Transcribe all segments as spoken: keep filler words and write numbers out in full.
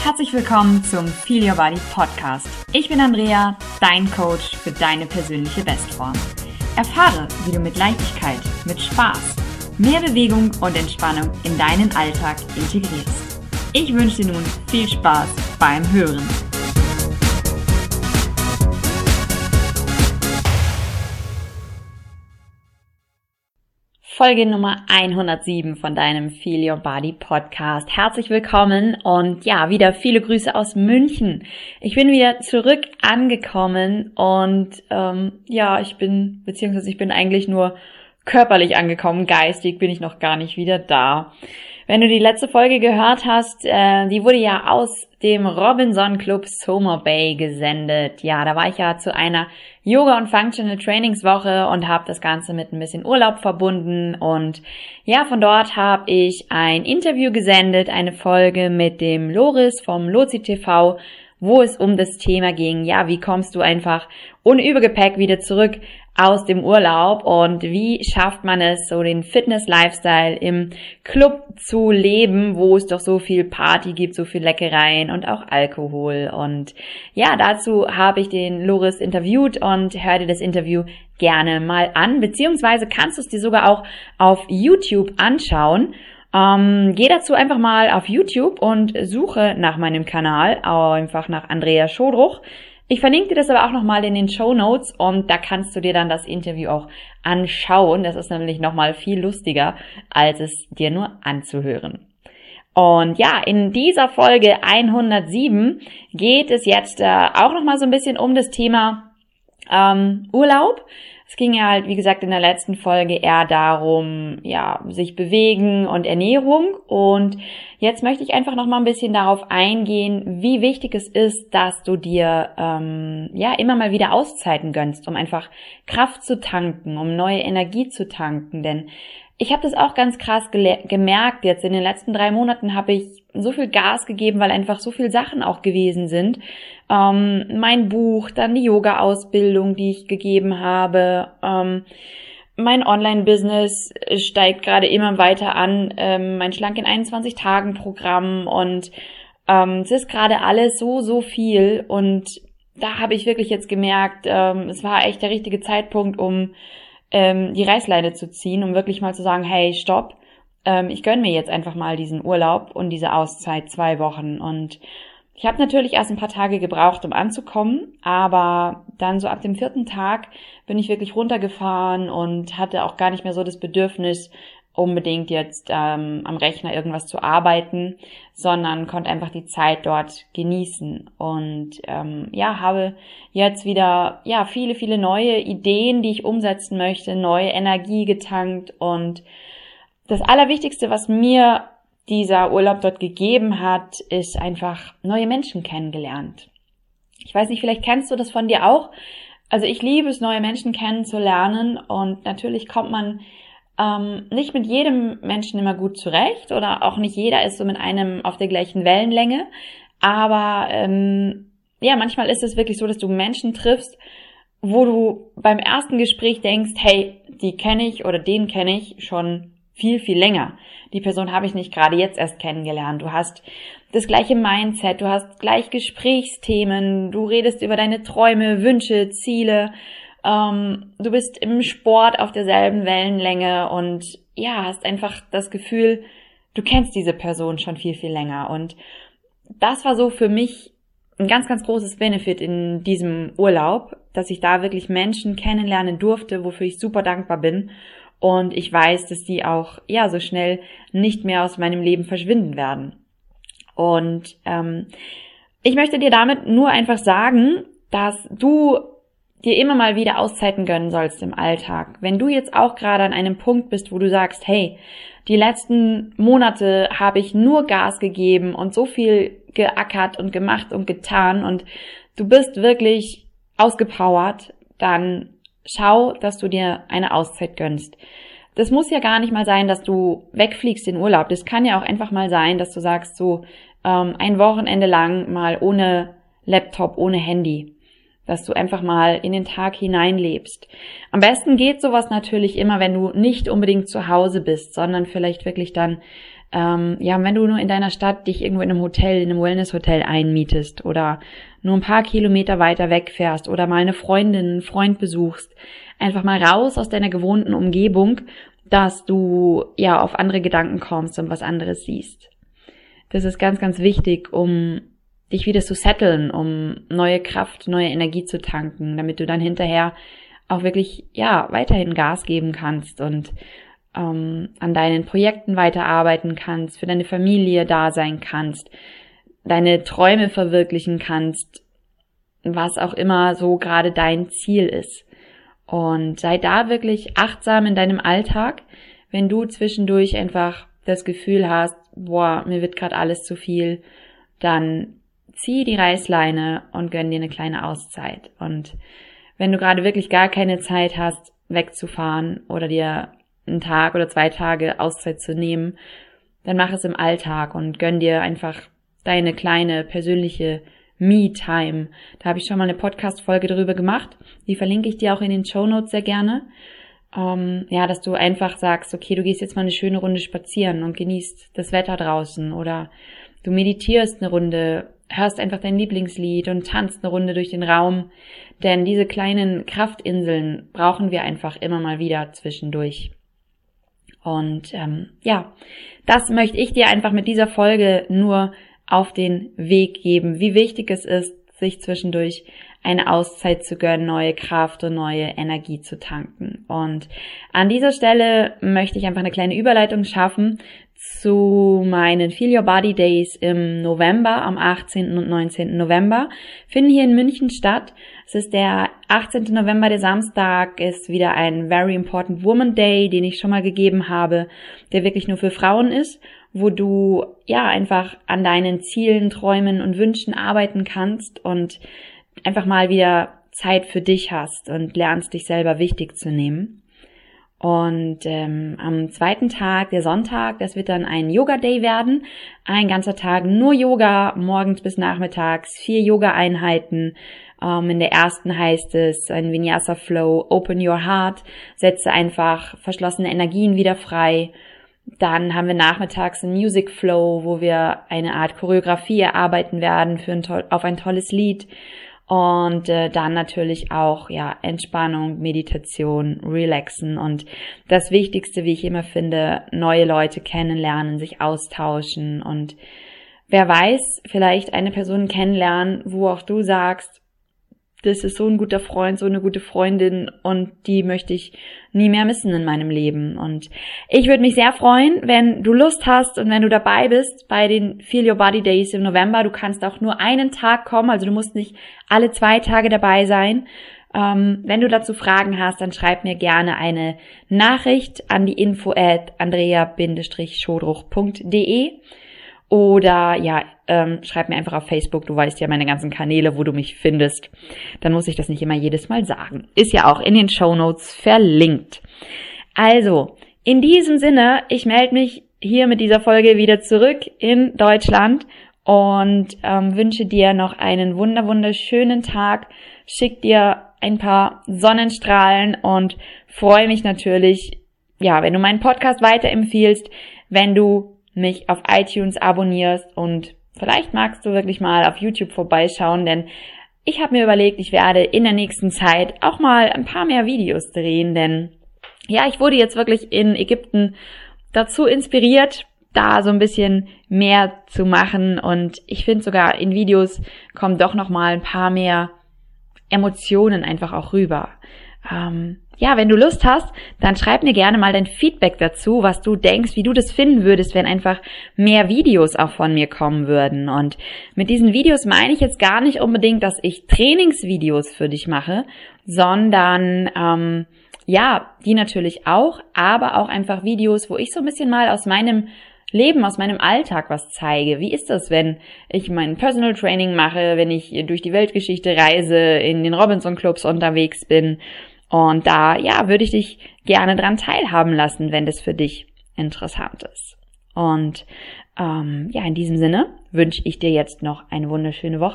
Herzlich willkommen zum Feel Your Body Podcast. Ich bin Andrea, dein Coach für deine persönliche Bestform. Erfahre, wie du mit Leichtigkeit, mit Spaß, mehr Bewegung und Entspannung in deinen Alltag integrierst. Ich wünsche dir nun viel Spaß beim Hören. Folge Nummer hundertsieben von deinem Feel Your Body Podcast. Herzlich willkommen und ja, wieder viele Grüße aus München. Ich bin wieder zurück angekommen und ähm, ja, ich bin, beziehungsweise ich bin eigentlich nur körperlich angekommen, geistig bin ich noch gar nicht wieder da. Wenn du die letzte Folge gehört hast, äh, die wurde ja aus dem Robinson Club Soma Bay gesendet. Ja, da war ich ja zu einer Yoga- und Functional Trainingswoche und habe das Ganze mit ein bisschen Urlaub verbunden. Und ja, von dort habe ich ein Interview gesendet, eine Folge mit dem Loris vom Lozi T V, wo es um das Thema ging, ja, wie kommst du einfach ohne Übergepäck wieder zurück aus dem Urlaub und wie schafft man es, so den Fitness-Lifestyle im Club zu leben, wo es doch so viel Party gibt, so viel Leckereien und auch Alkohol. Und ja, dazu habe ich den Loris interviewt und hör dir das Interview gerne mal an, beziehungsweise kannst du es dir sogar auch auf YouTube anschauen. Ähm, geh dazu einfach mal auf YouTube und suche nach meinem Kanal, einfach nach Andrea Schodruch. Ich verlinke dir das aber auch nochmal in den Shownotes und da kannst du dir dann das Interview auch anschauen. Das ist nämlich nochmal viel lustiger, als es dir nur anzuhören. Und ja, in dieser Folge hundertsieben geht es jetzt äh, auch nochmal so ein bisschen um das Thema ähm, Urlaub. Es ging ja halt, wie gesagt, in der letzten Folge eher darum, ja, sich bewegen und Ernährung. Und jetzt möchte ich einfach noch mal ein bisschen darauf eingehen, wie wichtig es ist, dass du dir ähm, ja immer mal wieder Auszeiten gönnst, um einfach Kraft zu tanken, um neue Energie zu tanken. Denn ich habe das auch ganz krass gele- gemerkt. Jetzt in den letzten drei Monaten habe ich so viel Gas gegeben, weil einfach so viel Sachen auch gewesen sind. Ähm, mein Buch, dann die Yoga-Ausbildung, die ich gegeben habe. Ähm, mein Online-Business steigt gerade immer weiter an. Ähm, mein Schlank in einundzwanzig Tagen Programm und ähm, es ist gerade alles so, so viel. Und da habe ich wirklich jetzt gemerkt, ähm, es war echt der richtige Zeitpunkt, um ähm, die Reißleine zu ziehen, um wirklich mal zu sagen, hey, stopp, ähm, ich gönne mir jetzt einfach mal diesen Urlaub und diese Auszeit zwei Wochen. Und ich habe natürlich erst ein paar Tage gebraucht, um anzukommen, aber dann so ab dem vierten Tag bin ich wirklich runtergefahren und hatte auch gar nicht mehr so das Bedürfnis, unbedingt jetzt ähm, am Rechner irgendwas zu arbeiten, sondern konnte einfach die Zeit dort genießen und ähm, ja, habe jetzt wieder ja viele, viele neue Ideen, die ich umsetzen möchte, neue Energie getankt und das Allerwichtigste, was mir dieser Urlaub dort gegeben hat, ist einfach neue Menschen kennengelernt. Ich weiß nicht, vielleicht kennst du das von dir auch. Also ich liebe es, neue Menschen kennenzulernen und natürlich kommt man ähm, nicht mit jedem Menschen immer gut zurecht oder auch nicht jeder ist so mit einem auf der gleichen Wellenlänge. Aber ähm, ja, manchmal ist es wirklich so, dass du Menschen triffst, wo du beim ersten Gespräch denkst, hey, die kenne ich oder den kenne ich schon viel, viel länger. Die Person habe ich nicht gerade jetzt erst kennengelernt. Du hast das gleiche Mindset, du hast gleich Gesprächsthemen, du redest über deine Träume, Wünsche, Ziele, ähm, du bist im Sport auf derselben Wellenlänge und ja, hast einfach das Gefühl, du kennst diese Person schon viel, viel länger. Und das war so für mich ein ganz, ganz großes Benefit in diesem Urlaub, dass ich da wirklich Menschen kennenlernen durfte, wofür ich super dankbar bin. Und ich weiß, dass die auch ja so schnell nicht mehr aus meinem Leben verschwinden werden. Und ähm, ich möchte dir damit nur einfach sagen, dass du dir immer mal wieder Auszeiten gönnen sollst im Alltag. Wenn du jetzt auch gerade an einem Punkt bist, wo du sagst, hey, die letzten Monate habe ich nur Gas gegeben und so viel geackert und gemacht und getan und du bist wirklich ausgepowert, dann schau, dass du dir eine Auszeit gönnst. Das muss ja gar nicht mal sein, dass du wegfliegst in Urlaub. Das kann ja auch einfach mal sein, dass du sagst, so ähm, ein Wochenende lang mal ohne Laptop, ohne Handy. dass du einfach mal in den Tag hineinlebst. Am besten geht sowas natürlich immer, wenn du nicht unbedingt zu Hause bist, sondern vielleicht wirklich dann, ähm, ja, wenn du nur in deiner Stadt dich irgendwo in einem Hotel, in einem Wellness-Hotel einmietest oder nur ein paar Kilometer weiter wegfährst oder mal eine Freundin, einen Freund besuchst. Einfach mal raus aus deiner gewohnten Umgebung, dass du ja auf andere Gedanken kommst und was anderes siehst. Das ist ganz, ganz wichtig, um dich wieder zu setteln, um neue Kraft, neue Energie zu tanken, damit du dann hinterher auch wirklich, ja, weiterhin Gas geben kannst und ähm, an deinen Projekten weiterarbeiten kannst, für deine Familie da sein kannst, deine Träume verwirklichen kannst, was auch immer so gerade dein Ziel ist. Und sei da wirklich achtsam in deinem Alltag, wenn du zwischendurch einfach das Gefühl hast, boah, mir wird gerade alles zu viel, dann zieh die Reißleine und gönn dir eine kleine Auszeit. Und wenn du gerade wirklich gar keine Zeit hast, wegzufahren oder dir einen Tag oder zwei Tage Auszeit zu nehmen, dann mach es im Alltag und gönn dir einfach deine kleine persönliche Me-Time. Da habe ich schon mal eine Podcast-Folge darüber gemacht. Die verlinke ich dir auch in den Shownotes sehr gerne. Ähm, ja, dass du einfach sagst, okay, du gehst jetzt mal eine schöne Runde spazieren und genießt das Wetter draußen oder du meditierst eine Runde, hörst einfach dein Lieblingslied und tanzt eine Runde durch den Raum. Denn diese kleinen Kraftinseln brauchen wir einfach immer mal wieder zwischendurch. Und ähm, ja, das möchte ich dir einfach mit dieser Folge nur auf den Weg geben, wie wichtig es ist, sich zwischendurch eine Auszeit zu gönnen, neue Kraft und neue Energie zu tanken. Und an dieser Stelle möchte ich einfach eine kleine Überleitung schaffen zu meinen Feel Your Body Days im November, am achtzehnten und neunzehnten November, finden hier in München statt. Es ist der achtzehnten November, der Samstag, ist wieder ein Very Important Woman Day, den ich schon mal gegeben habe, der wirklich nur für Frauen ist, wo du ja einfach an deinen Zielen, Träumen und Wünschen arbeiten kannst und einfach mal wieder Zeit für dich hast und lernst, dich selber wichtig zu nehmen. Und ähm, am zweiten Tag, der Sonntag, das wird dann ein Yoga-Day werden. Ein ganzer Tag nur Yoga, morgens bis nachmittags, vier Yoga-Einheiten. Ähm, in der ersten heißt es ein Vinyasa-Flow, Open Your Heart, setze einfach verschlossene Energien wieder frei. Dann haben wir nachmittags einen Music Flow, wo wir eine Art Choreografie erarbeiten werden für ein toll, auf ein tolles Lied. Und äh, dann natürlich auch ja Entspannung, Meditation, Relaxen und das Wichtigste, wie ich immer finde, neue Leute kennenlernen, sich austauschen und wer weiß, vielleicht eine Person kennenlernen, wo auch du sagst, das ist so ein guter Freund, so eine gute Freundin und die möchte ich nie mehr missen in meinem Leben. Und ich würde mich sehr freuen, wenn du Lust hast und wenn du dabei bist bei den Feel Your Body Days im November. Du kannst auch nur einen Tag kommen, also du musst nicht alle zwei Tage dabei sein. Ähm, wenn du dazu Fragen hast, dann schreib mir gerne eine Nachricht an die info at andrea schodruch punkt de. Oder ja, ähm, schreib mir einfach auf Facebook, du weißt ja meine ganzen Kanäle, wo du mich findest. Dann muss ich das nicht immer jedes Mal sagen. Ist ja auch in den Shownotes verlinkt. Also, in diesem Sinne, ich melde mich hier mit dieser Folge wieder zurück in Deutschland und ähm, wünsche dir noch einen wunder wunderschönen Tag. Schick dir ein paar Sonnenstrahlen und freue mich natürlich, ja, wenn du meinen Podcast weiterempfiehlst, wenn du mich auf iTunes abonnierst und vielleicht magst du wirklich mal auf YouTube vorbeischauen, denn ich habe mir überlegt, ich werde in der nächsten Zeit auch mal ein paar mehr Videos drehen, denn ja, ich wurde jetzt wirklich in Ägypten dazu inspiriert, da so ein bisschen mehr zu machen und ich finde sogar in Videos kommen doch noch mal ein paar mehr Emotionen einfach auch rüber. Ähm, Ja, wenn du Lust hast, dann schreib mir gerne mal dein Feedback dazu, was du denkst, wie du das finden würdest, wenn einfach mehr Videos auch von mir kommen würden. Und mit diesen Videos meine ich jetzt gar nicht unbedingt, dass ich Trainingsvideos für dich mache, sondern ähm, ja, die natürlich auch, aber auch einfach Videos, wo ich so ein bisschen mal aus meinem Leben, aus meinem Alltag was zeige. Wie ist das, wenn ich mein Personal Training mache, wenn ich durch die Weltgeschichte reise, in den Robinson Clubs unterwegs bin? Und da, ja, würde ich dich gerne dran teilhaben lassen, wenn das für dich interessant ist. Und ähm, ja, in diesem Sinne wünsche ich dir jetzt noch eine wunderschöne Woche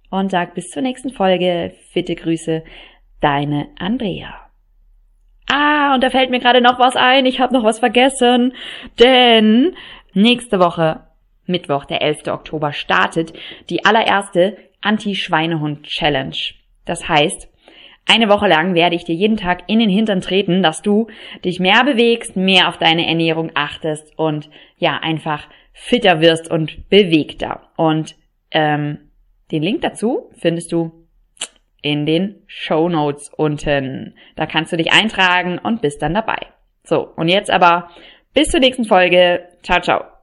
und sag bis zur nächsten Folge. Fitte Grüße, deine Andrea. Ah, und da fällt mir gerade noch was ein. Ich habe noch was vergessen, denn nächste Woche, Mittwoch, der elfter Oktober, startet die allererste Anti-Schweinehund-Challenge. Das heißt, eine Woche lang werde ich dir jeden Tag in den Hintern treten, dass du dich mehr bewegst, mehr auf deine Ernährung achtest und ja, einfach fitter wirst und bewegter. Und ähm, den Link dazu findest du in den Shownotes unten. Da kannst du dich eintragen und bist dann dabei. So, und jetzt aber bis zur nächsten Folge. Ciao, ciao.